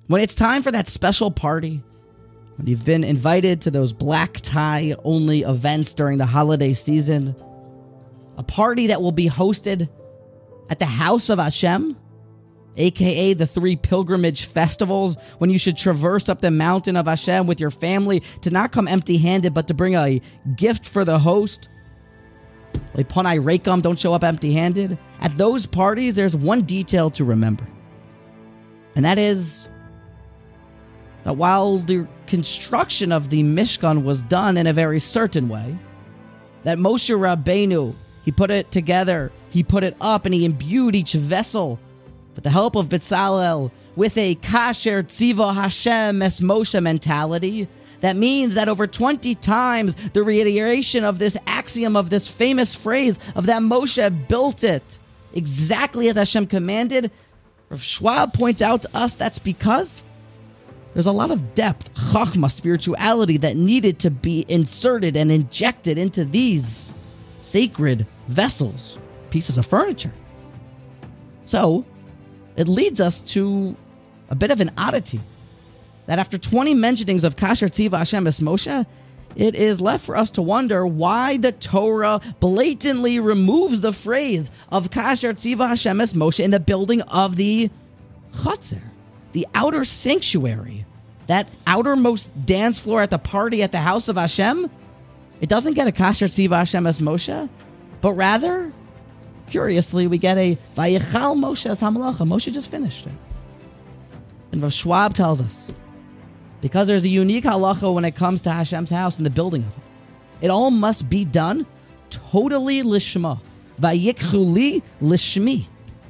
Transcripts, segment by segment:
When it's time for that special party, when you've been invited to those black tie only events during the holiday season, a party that will be hosted at the house of Hashem, aka the 3 pilgrimage festivals, when you should traverse up the mountain of Hashem with your family to not come empty-handed, but to bring a gift for the host. Lepanai Reikam, don't show up empty-handed. At those parties, there's one detail to remember. And that is that while the construction of the Mishkan was done in a very certain way, that Moshe Rabbeinu, he put it together, he put it up, and he imbued each vessel with the help of Bezalel with a Kasher Tziva Hashem Es Moshe mentality. That means that over 20 times, the reiteration of this axiom, of this famous phrase, of that Moshe built it exactly as Hashem commanded, Rav Schwab points out to us that's because there's a lot of depth, chachma, spirituality that needed to be inserted and injected into these sacred vessels, pieces of furniture. So, it leads us to a bit of an oddity, that after 20 mentionings of Kasher Tziva Hashem Es Moshe, it is left for us to wonder why the Torah blatantly removes the phrase of Kasher Tziva Hashem Es Moshe in the building of the Chatzar, the outer sanctuary, that outermost dance floor at the party at the house of Hashem. It doesn't get a Kasher Tziva Hashem Es Moshe, but rather, curiously, we get a Vayichal Moshe Es HaMalacha. Moshe just finished it. And Rav Schwab tells us, because there's a unique halacha when it comes to Hashem's house and the building of it, it all must be done totally lishma. Vayikchu li lishmi.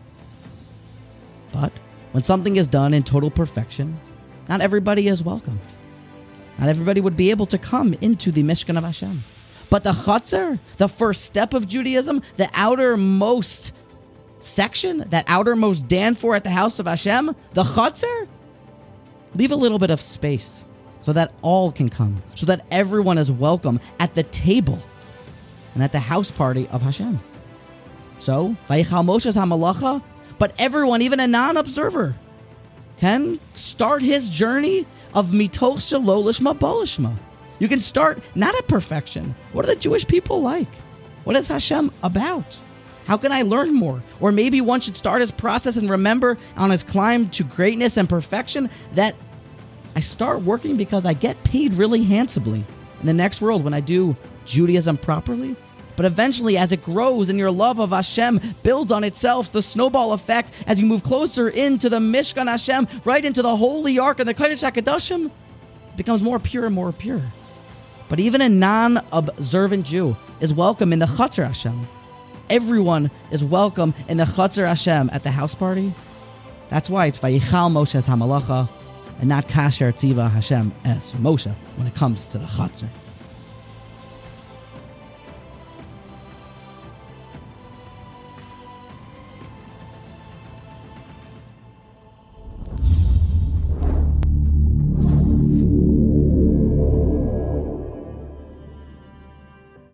But when something is done in total perfection, not everybody is welcome. Not everybody would be able to come into the Mishkan of Hashem. But the Chatzar, the first step of Judaism, the outermost section, that outermost dan for at the house of Hashem, the Chatzar, leave a little bit of space so that all can come, so that everyone is welcome at the table and at the house party of Hashem. So, Vayichal Moshe HaMalacha, but everyone, even a non-observer, can start his journey of Mitoch Shelo Lishma Bo Lishma. You can start not at perfection. What are the Jewish people like? What is Hashem about? How can I learn more? Or maybe one should start his process and remember on his climb to greatness and perfection that I start working because I get paid really handsomely in the next world when I do Judaism properly. But eventually, as it grows and your love of Hashem builds on itself, the snowball effect, as you move closer into the Mishkan Hashem, right into the Holy Ark and the Kodesh HaKadoshim, becomes more pure and more pure. But even a non-observant Jew is welcome in the Chatzar Hashem. Everyone is welcome in the Chatzar Hashem at the house party. That's why it's Vayichal Moshe Es HaMalacha and not Kasher Tziva Hashem Es Moshe when it comes to the Chatzar.